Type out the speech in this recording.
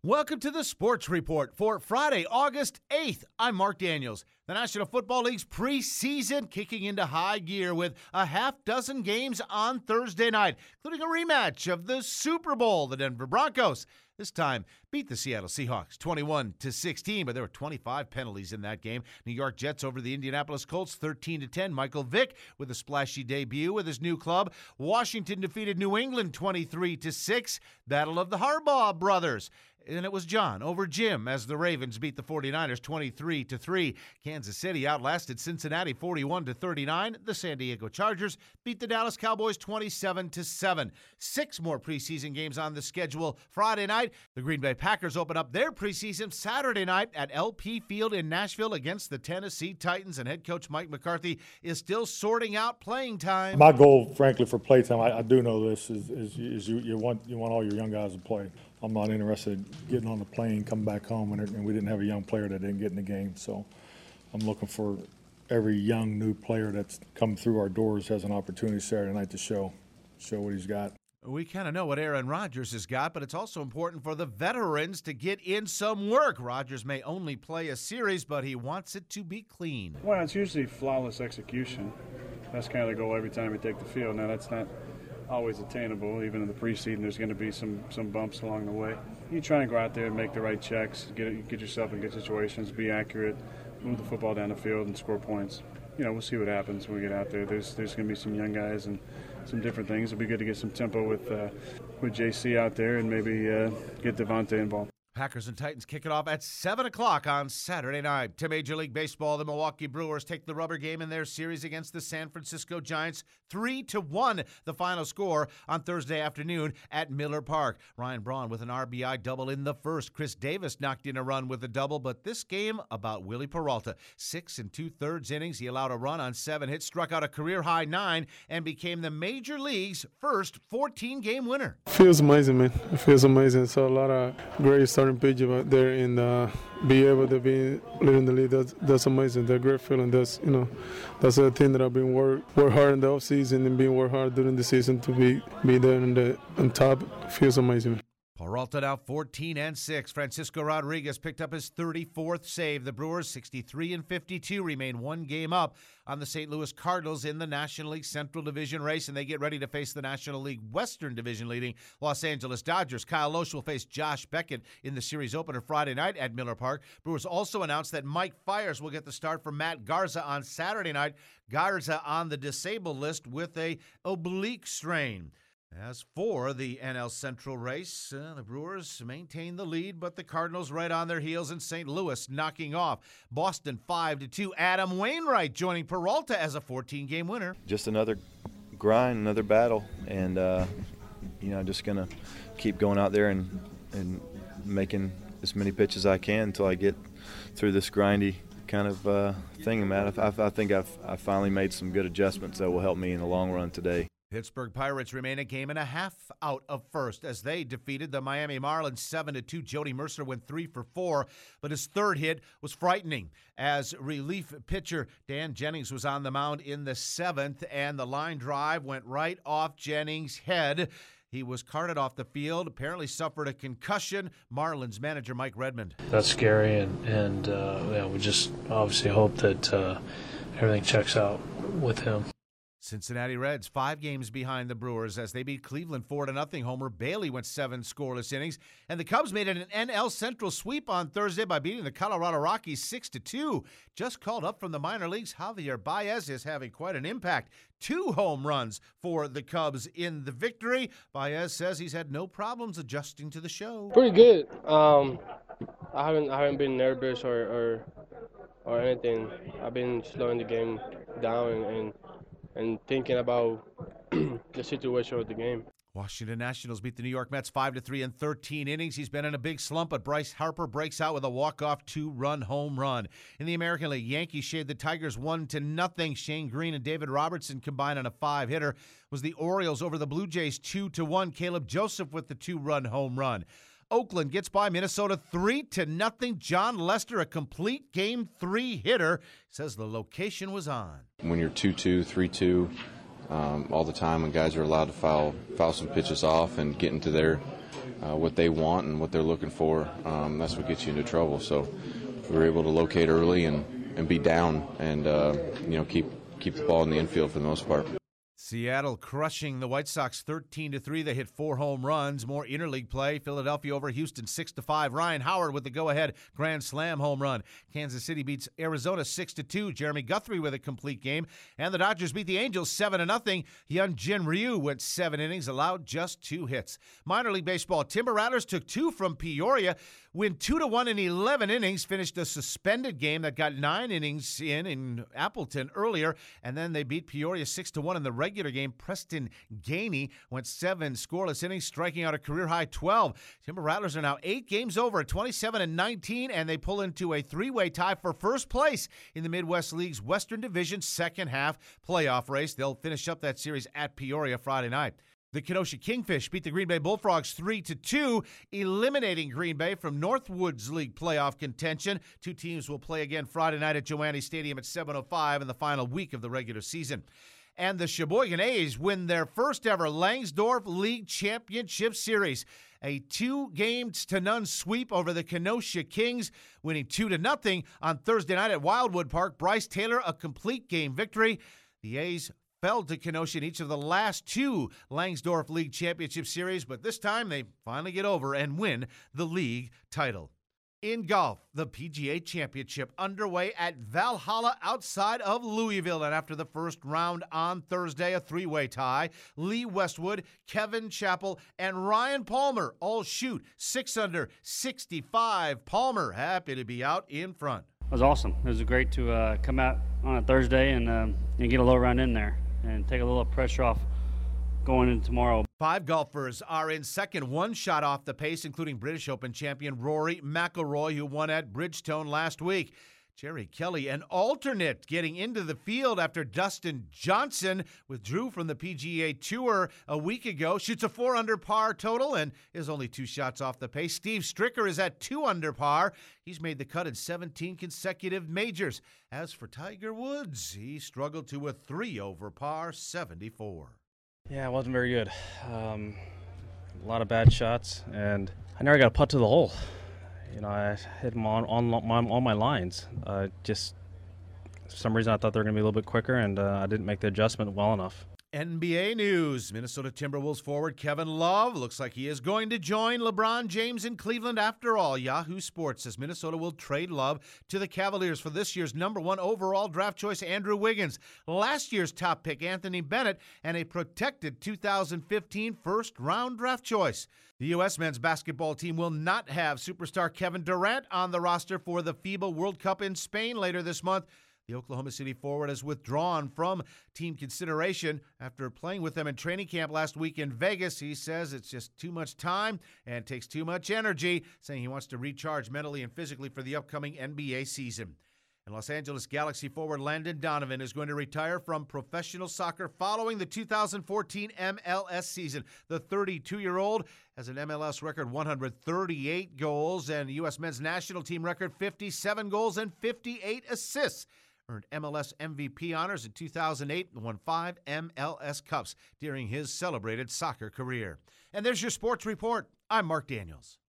Welcome to the Sports Report for Friday, August 8th. I'm Mark Daniels. The National Football League's preseason kicking into high gear with a half dozen games on Thursday night, including a rematch of the Super Bowl. The Denver Broncos this time beat the Seattle Seahawks 21-16, but there were 25 penalties in that game. New York Jets over the Indianapolis Colts 13-10. Michael Vick with a splashy debut with his new club. Washington defeated New England 23-6. Battle of the Harbaugh brothers. And it was John over Jim as the Ravens beat the 49ers 23-3. Kansas City outlasted Cincinnati 41-39. The San Diego Chargers beat the Dallas Cowboys 27-7. 6 more preseason games on the schedule Friday night. The Green Bay Packers open up their preseason Saturday night at LP Field in Nashville against the Tennessee Titans. And head coach Mike McCarthy is still sorting out playing time. My goal, frankly, for playtime, I do know this, is you want all your young guys to play. I'm not interested in getting on the plane, coming back home, and we didn't have a young player that didn't get in the game. So I'm looking for every young new player that's come through our doors has an opportunity Saturday night to show what he's got. We kind of know what Aaron Rodgers has got, but it's also important for the veterans to get in some work. Rodgers may only play a series, but he wants it to be clean. Well, it's usually flawless execution. That's kind of the goal every time we take the field. Now, that's not always attainable. Even in the preseason, there's going to be some bumps along the way. You try and go out there and make the right checks, get yourself in good situations, be accurate, move the football down the field, and score points. We'll see what happens when we get out there. There's going to be some young guys and some different things. It'll be good to get some tempo with JC out there and maybe get Devontae involved. Packers and Titans kick it off at 7 o'clock on Saturday night. To Major League Baseball, the Milwaukee Brewers take the rubber game in their series against the San Francisco Giants 3-1, the final score on Thursday afternoon at Miller Park. Ryan Braun with an RBI double in the first. Chris Davis knocked in a run with a double, but this game about Willie Peralta. 6 2/3 innings, he allowed a run on 7 hits, struck out a career-high 9, and became the Major League's first 14-game winner. Feels amazing, man. It feels amazing. So a lot of great starting pitch out there, and be able to be leading the lead. That's amazing. That great feeling. That's that's a thing that I've been work hard in the off season and being work hard during the season to be there on top. Feels amazing. Peralta now 14-6. Francisco Rodriguez picked up his 34th save. The Brewers 63-52 remain one game up on the St. Louis Cardinals in the National League Central Division race, and they get ready to face the National League Western Division leading Los Angeles Dodgers. Kyle Loesch will face Josh Beckett in the series opener Friday night at Miller Park. Brewers also announced that Mike Fiers will get the start for Matt Garza on Saturday night. Garza on the disabled list with a oblique strain. As for the NL Central race, the Brewers maintain the lead, but the Cardinals right on their heels, in St. Louis knocking off Boston 5-2. Adam Wainwright joining Peralta as a 14-game winner. Just another grind, another battle, and just gonna keep going out there and making as many pitches as I can until I get through this grindy kind of thing, Matt. I think I finally made some good adjustments that will help me in the long run today. Pittsburgh Pirates remain a game and a half out of first as they defeated the Miami Marlins 7-2. Jody Mercer went 3 for 4, but his third hit was frightening as relief pitcher Dan Jennings was on the mound in the 7th, and the line drive went right off Jennings' head. He was carted off the field, apparently suffered a concussion. Marlins manager Mike Redmond. That's scary, and we just obviously hope that everything checks out with him. Cincinnati Reds 5 games behind the Brewers as they beat Cleveland 4-0. Homer Bailey went 7 scoreless innings. And the Cubs made an NL Central sweep on Thursday by beating the Colorado Rockies 6-2. Just called up from the minor leagues, Javier Baez is having quite an impact. 2 home runs for the Cubs in the victory. Baez says he's had no problems adjusting to the show. Pretty good. I haven't been nervous or anything. I've been slowing the game down and thinking about the situation of the game. Washington Nationals beat the New York Mets 5-3 in 13 innings. He's been in a big slump, but Bryce Harper breaks out with a walk-off 2-run home run. In the American League, Yankees shaved the Tigers 1-0. Shane Green and David Robertson combined on a 5-hitter. Was the Orioles over the Blue Jays 2-1. Caleb Joseph with the 2-run home run. Oakland gets by Minnesota 3-0. John Lester, a complete Game 3 hitter, says the location was on. When you're 2-2, 3-2, all the time, when guys are allowed to foul some pitches off and get into their what they want and what they're looking for, that's what gets you into trouble. So we were able to locate early and be down and keep the ball in the infield for the most part. Seattle crushing the White Sox 13-3. They hit 4 home runs. More interleague play. Philadelphia over Houston 6-5. Ryan Howard with the go-ahead grand slam home run. Kansas City beats Arizona 6-2. Jeremy Guthrie with a complete game. And the Dodgers beat the Angels 7-0. Hyun-Jin Ryu went 7 innings, allowed just 2 hits. Minor League Baseball, Timber Rattlers took 2 from Peoria, win 2-1 in 11 innings, finished a suspended game that got 9 innings in Appleton earlier, and then they beat Peoria 6-1 in the regular game. Preston Gainey went 7 scoreless innings, striking out a career-high 12. Timber Rattlers are now 8 games over at 27-19, and they pull into a 3-way tie for first place in the Midwest League's Western Division second-half playoff race. They'll finish up that series at Peoria Friday night. The Kenosha Kingfish beat the Green Bay Bullfrogs 3-2, eliminating Green Bay from Northwoods League playoff contention. 2 teams will play again Friday night at Joanne Stadium at 7:05 in the final week of the regular season. And the Sheboygan A's win their first ever Langsdorff League Championship Series. A 2-0 sweep over the Kenosha Kings, winning 2-0 on Thursday night at Wildwood Park. Bryce Taylor, a complete game victory. The A's fell to Kenosha in each of the last 2 Langsdorff League Championship Series, but this time they finally get over and win the league title. In golf, the PGA Championship underway at Valhalla outside of Louisville. And after the first round on Thursday, a 3-way tie. Lee Westwood, Kevin Chappell, and Ryan Palmer all shoot 6 under 65. Palmer happy to be out in front. It was awesome. It was great to come out on a Thursday and get a low round in there and take a little pressure off going into tomorrow. 5 golfers are in second, 1 shot off the pace, including British Open champion Rory McIlroy, who won at Bridgestone last week. Jerry Kelly, an alternate, getting into the field after Dustin Johnson withdrew from the PGA Tour a week ago. Shoots a 4 under par total and is only 2 shots off the pace. Steve Stricker is at 2 under par. He's made the cut in 17 consecutive majors. As for Tiger Woods, he struggled to a 3 over par 74. Yeah, it wasn't very good. A lot of bad shots, and I never got a putt to the hole. I hit them on my lines. Just for some reason I thought they were going to be a little bit quicker, and I didn't make the adjustment well enough. NBA news. Minnesota Timberwolves forward Kevin Love looks like he is going to join LeBron James in Cleveland after all. Yahoo Sports says Minnesota will trade Love to the Cavaliers for this year's #1 overall draft choice Andrew Wiggins, last year's top pick Anthony Bennett, and a protected 2015 first-round draft choice. The U.S. men's basketball team will not have superstar Kevin Durant on the roster for the FIBA World Cup in Spain later this month. The Oklahoma City forward has withdrawn from team consideration after playing with them in training camp last week in Vegas. He says it's just too much time and takes too much energy, saying he wants to recharge mentally and physically for the upcoming NBA season. And Los Angeles Galaxy forward Landon Donovan is going to retire from professional soccer following the 2014 MLS season. The 32-year-old has an MLS record 138 goals and a U.S. men's national team record 57 goals and 58 assists. Earned MLS MVP honors in 2008 and won 5 MLS Cups during his celebrated soccer career. And there's your sports report. I'm Mark Daniels.